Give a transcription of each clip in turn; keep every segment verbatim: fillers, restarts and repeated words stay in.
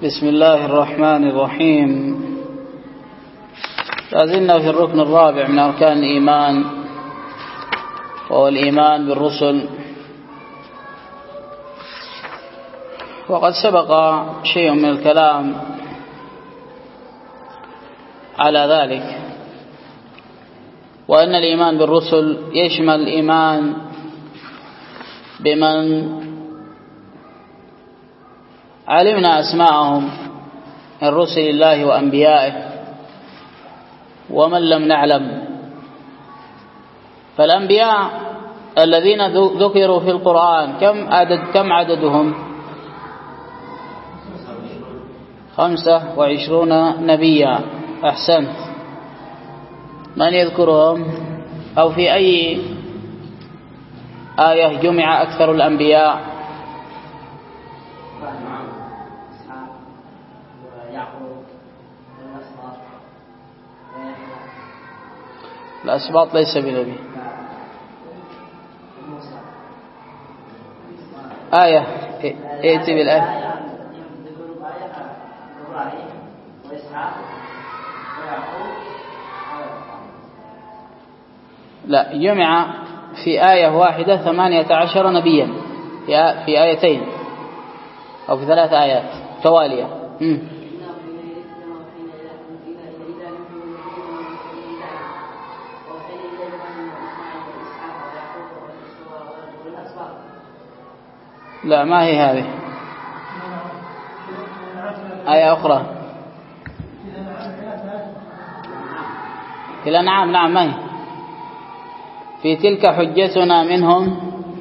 بسم الله الرحمن الرحيم. لازلنا في الركن الرابع من أركان الإيمان، وهو الإيمان بالرسل. وقد سبق شيء من الكلام على ذلك، وأن الإيمان بالرسل يشمل الإيمان بمن علمنا أسماءهم من رسل الله وأنبيائه، ومن لم نعلم. فالأنبياء الذين ذكروا في القرآن كم عدد كم عددهم؟ خمسة وعشرون نبيا. أحسنت. من يذكرهم؟ أو في أي آية جمع أكثر الأنبياء؟ الأسباط ليس بنبي. آية ائتي بالآية. لا، جمع في آية واحدة ثمانية عشر نبيا، في آيتين أو في ثلاث آيات توالية. م. لا، ما هي هذه. آية أخرى في الأنعام. نعم، ما هي؟ في تلك حجتنا منهم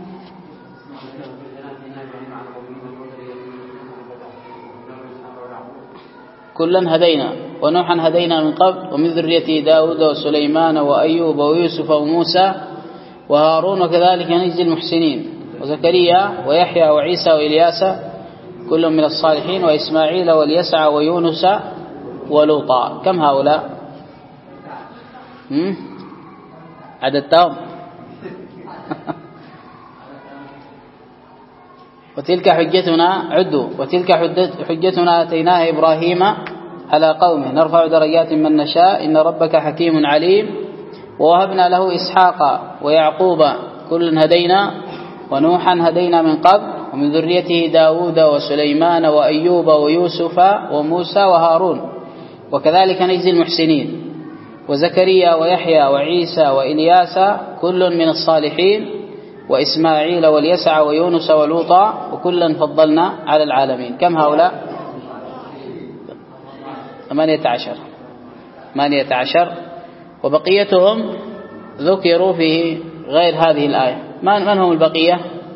كلا هدينا ونوحا هدينا من قبل ومن ذريته داود وسليمان وأيوب ويوسف وموسى وهارون وكذلك نجزي المحسنين وزكريا ويحيى وعيسى وإلياس كل من الصالحين وإسماعيل واليسع ويونس ولوطا. كم هؤلاء؟ عددتهم؟ وتلك حجتنا عدوا وتلك حجتنا آتيناها إبراهيم على قومه نرفع درجات من نشاء إن ربك حكيم عليم ووهبنا له إسحاق ويعقوب كل هدينا ونوحا هدينا من قبل ومن ذريته داود وسليمان وأيوب ويوسف وموسى وهارون وكذلك نجزي المحسنين وزكريا ويحيى وعيسى وإلياس كل من الصالحين وإسماعيل واليسع ويونس ولوطا وكلا فضلنا على العالمين. كم هؤلاء؟ ثمانية عشر ثمانية عشر وبقيتهم ذكروا في غير هذه الآية. من هم البقية؟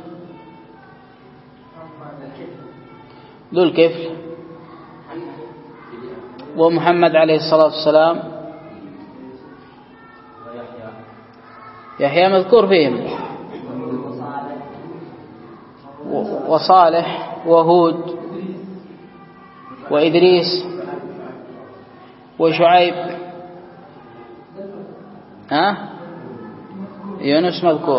ذو الكفل ومحمد عليه الصلاة والسلام. يحيى مذكور فيهم، وصالح وهود وإدريس وشعيب. ها؟ يونس مذكور.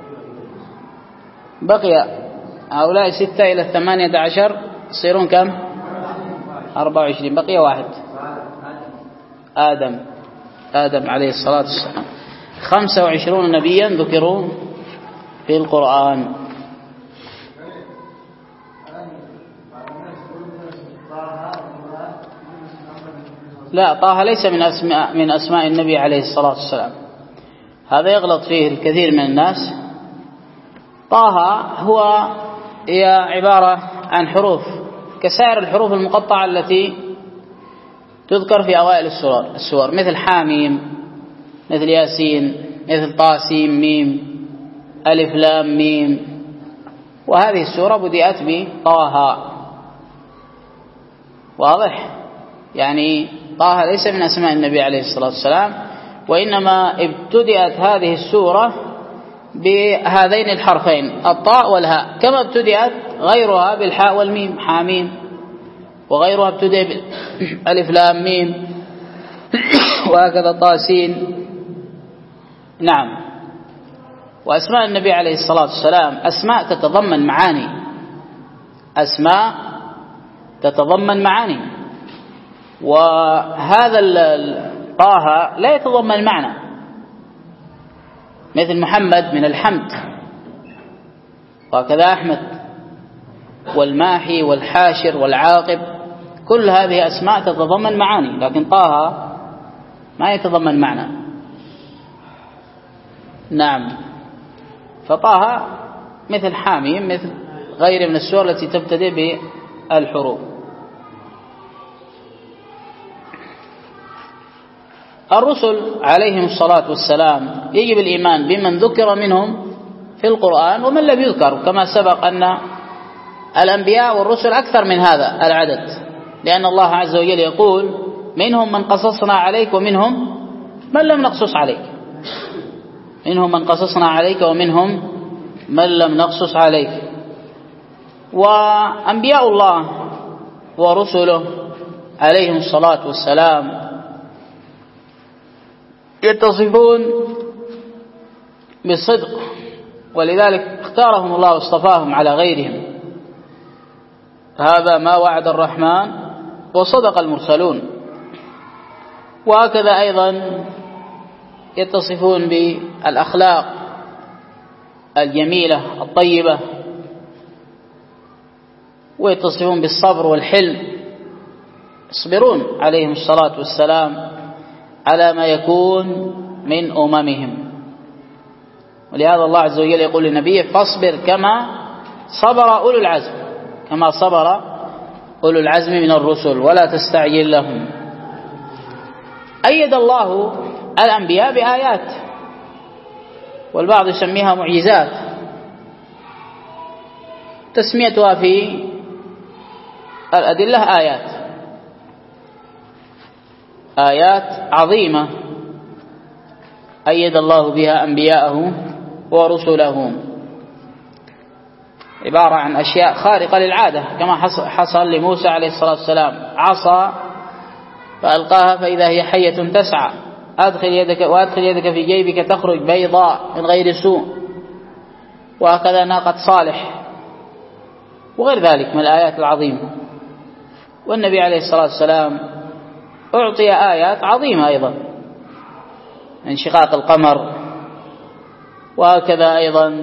بقي هؤلاء ستة إلى الثمانية عشر يصيرون كم؟ أربعة وعشرين. بقي واحد، آدم آدم عليه الصلاة والسلام. خمسة وعشرون نبيا ذكروا في القرآن. لا، طه ليس من أسماء من أسماء النبي عليه الصلاة والسلام. هذا يغلط فيه الكثير من الناس. طه هو هي عبارة عن حروف كسائر الحروف المقطعة التي تذكر في أوائل السور السور مثل حاميم، مثل ياسين، مثل طاسيم ميم، ألف لام ميم. وهذه السورة بدأت بطه. واضح؟ يعني طه ليس من أسماء النبي عليه الصلاة والسلام، وإنما ابتدأت هذه السورة بهذين الحرفين الطاء والهاء، كما ابتدأت غيرها بالحاء والميم حاميم، وغيرها ابتدأ بالألف لام ميم، وهكذا طاسين. نعم. وأسماء النبي عليه الصلاة والسلام أسماء تتضمن معاني، أسماء تتضمن معاني، وهذا طه لا يتضمن معنى، مثل محمد من الحمد، وهكذا أحمد والماحي والحاشر والعاقب، كل هذه أسماء تتضمن معاني، لكن طه ما يتضمن معنى. نعم، فطه مثل حاميم، مثل غير من السور التي تبتدئ بالحروف. الرسل عليهم الصلاة والسلام يجب الإيمان بمن ذكر منهم في القرآن ومن لم يذكر، كما سبق أن الأنبياء والرسل أكثر من هذا العدد، لأن الله عز وجل يقول منهم من قصصنا عليك ومنهم من لم نقصص عليك، منهم من قصصنا عليك ومنهم من لم نقصص عليك. وأنبياء الله ورسله عليهم الصلاة والسلام يتصفون بالصدق، ولذلك اختارهم الله واصطفاهم على غيرهم. هذا ما وعد الرحمن وصدق المرسلون. وهكذا أيضا يتصفون بالأخلاق الجميلة الطيبة، ويتصفون بالصبر والحلم، يصبرون عليهم الصلاة والسلام على ما يكون من أممهم. ولهذا الله عز وجل يقول لنبيه فاصبر كما صبر أولو العزم، كما صبر أولو العزم من الرسل ولا تستعجل لهم. أيد الله الأنبياء بآيات، والبعض يسميها معجزات، تسميتها في الأدلة آيات، آيات عظيمة أيد الله بها أنبياءه ورسله، عبارة عن أشياء خارقة للعادة، كما حصل لموسى عليه الصلاة والسلام، عصا فألقاها فإذا هي حية تسعى، أدخل يدك وأدخل يدك في جيبك تخرج بيضاء من غير سوء. وهكذا ناقة صالح وغير ذلك من الآيات العظيمة. والنبي عليه الصلاة والسلام أعطي آيات عظيمة أيضا، انشقاق القمر، وهكذا أيضا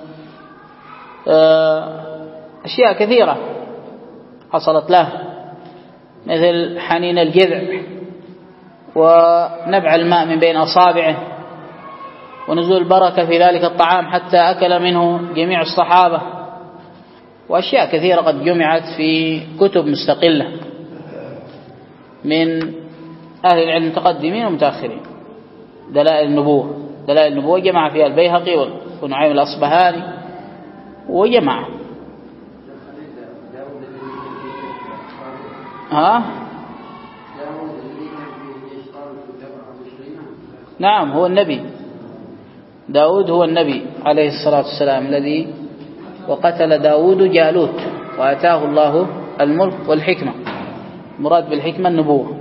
أشياء كثيرة حصلت له، مثل حنين الجذع ونبع الماء من بين أصابعه ونزول البركة في ذلك الطعام حتى أكل منه جميع الصحابة، وأشياء كثيرة قد جمعت في كتب مستقلة من أهل العلم المتقدمين ومتأخرين. دلائل النبوة، دلائل النبوة جمع فيها البيهقي ونعيم الأصبهاني وجمع. ها؟ نعم، هو النبي داود، هو النبي عليه الصلاة والسلام الذي وقتل داود جالوت وآتاه الله الملك والحكمة. مراد بالحكمة النبوة.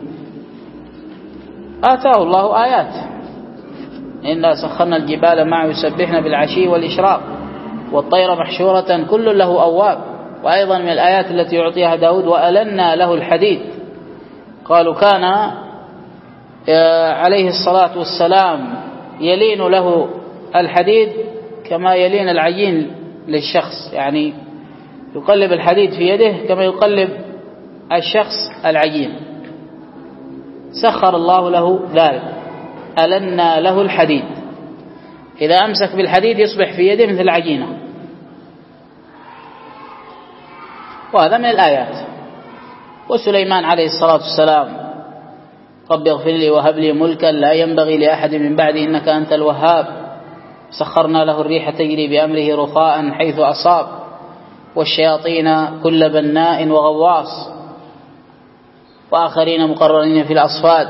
آتاه الله آيات، إنا سخرنا الجبال معه يسبحن بالعشي والإشراق والطير محشورة كل له أواب. وأيضا من الآيات التي يعطيها داود وألنا له الحديد. قالوا كان عليه الصلاة والسلام يلين له الحديد كما يلين العجين للشخص، يعني يقلب الحديد في يده كما يقلب الشخص العجين. سخر الله له ذلك، ألنا له الحديد، إذا أمسك بالحديد يصبح في يده مثل العجينة. وهذا من الآيات. وسليمان عليه الصلاة والسلام رب اغفر لي وهب لي ملكا لا ينبغي لأحد من بعدي إنك أنت الوهاب. سخرنا له الريح تجري بأمره رخاء حيث أصاب والشياطين كل بناء وغواص وآخرين مقررين في الأصفاد.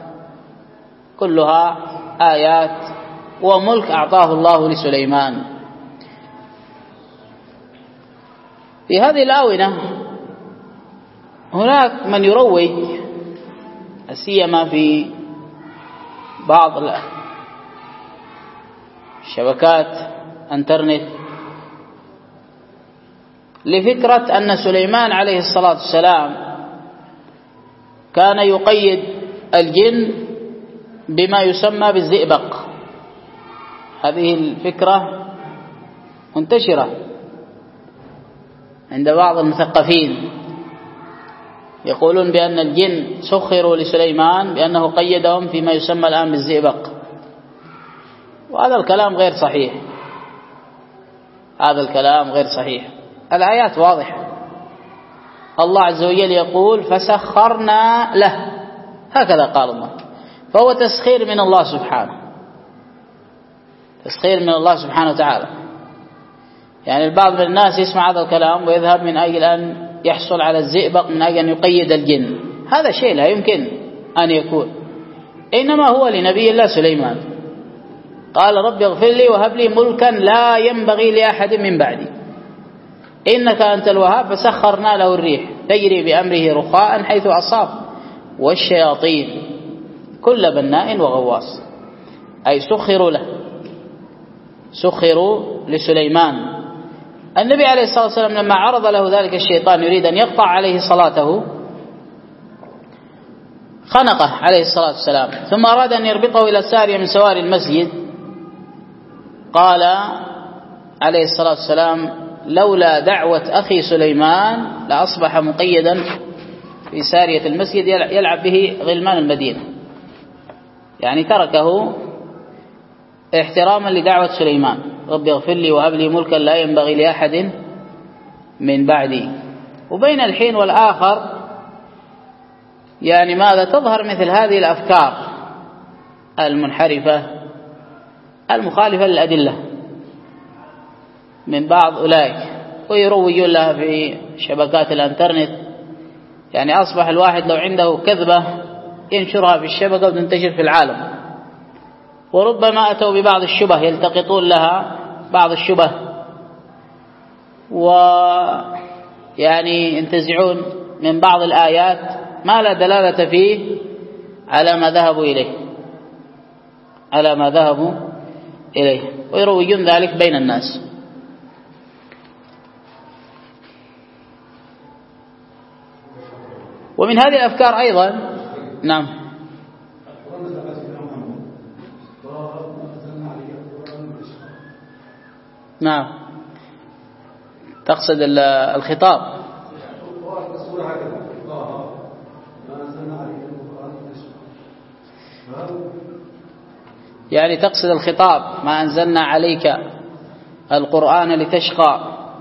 كلها آيات وملك أعطاه الله لسليمان. في هذه الآونة هناك من يروج، سيما في بعض الشبكات انترنت، لفكرة أن سليمان عليه الصلاة والسلام كان يقيد الجن بما يسمى بالزئبق. هذه الفكرة منتشرة عند بعض المثقفين، يقولون بأن الجن سخروا لسليمان بأنه قيدهم فيما يسمى الآن بالزئبق، وهذا الكلام غير صحيح. هذا الكلام غير صحيح. الآيات واضحة. الله عز وجل يقول فسخرنا له، هكذا قال الله. فهو تسخير من الله سبحانه، تسخير من الله سبحانه وتعالى. يعني البعض من الناس يسمع هذا الكلام ويذهب من أجل أن يحصل على الزئبق، من أجل أن يقيد الجن. هذا شيء لا يمكن أن يكون، إنما هو لنبي الله سليمان. قال رب اغفر لي وهب لي ملكا لا ينبغي لأحد من بعدي إنك أنت الوهاب. فسخرنا له الريح تجري بأمره رخاء حيث أصاب والشياطين كل بناء وغواص، أي سخروا له، سخروا لسليمان. النبي عليه الصلاة والسلام لما عرض له ذلك الشيطان يريد أن يقطع عليه صلاته خنقه عليه الصلاة والسلام، ثم أراد أن يربطه إلى سارية من سواري المسجد. قال عليه الصلاة والسلام لولا دعوة أخي سليمان لأصبح مقيدا في سارية المسجد يلعب به غلمان المدينة. يعني تركه احتراما لدعوة سليمان، رب اغفر لي وهب لي ملكا لا ينبغي لأحد من بعدي. وبين الحين والآخر يعني ماذا تظهر مثل هذه الأفكار المنحرفة المخالفة للأدلة من بعض أولئك، ويروجون لها في شبكات الانترنت. يعني أصبح الواحد لو عنده كذبة ينشرها في الشبكة وتنتشر في العالم، وربما أتوا ببعض الشبه يلتقطون لها بعض الشبه ويعني ينتزعون من بعض الآيات ما لا دلالة فيه على ما ذهبوا إليه على ما ذهبوا إليه ويروجون ذلك بين الناس. ومن هذه الأفكار أيضا نعم نعم تقصد الخطاب. يعني تقصد الخطاب ما أنزلنا عليك القرآن لتشقى.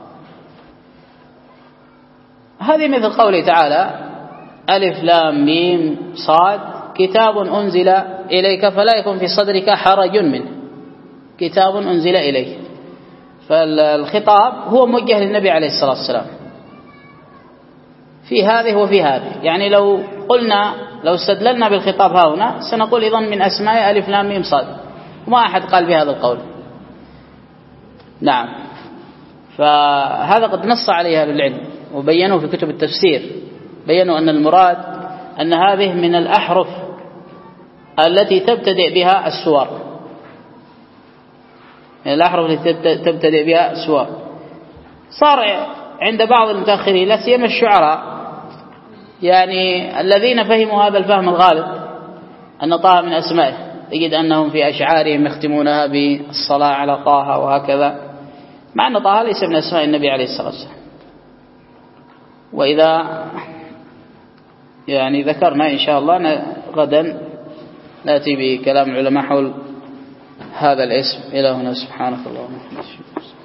هذه مثل قوله تعالى ألف لام ميم صاد كتاب أنزل إليك فلا يكن في صدرك حرج منه، كتاب أنزل إليك. فالخطاب هو موجه للنبي عليه الصلاة والسلام في هذه وفي هذه. يعني لو قلنا لو استدللنا بالخطاب هنا سنقول إذن من أسماء ألف لام ميم صاد، وما أحد قال بهذا القول. نعم، فهذا قد نص عليه أهل العلم وبينوا في كتب التفسير، بينوا أن المراد أن هذه من الأحرف التي تبتدئ بها السور، من الأحرف التي تبتدئ بها السور. صار عند بعض المتأخرين لا سيما الشعراء يعني الذين فهموا هذا الفهم الغالب أن طه من أسمائه، تجد أنهم في أشعارهم يختمونها بالصلاة على طه وهكذا، مع أن طه ليس من أسماء النبي عليه الصلاة والسلام. وإذا يعني ذكرنا إن شاء الله غدا نأتي بكلام العلماء حول هذا الاسم. إلى هنا سبحانك اللهم وبحمدك.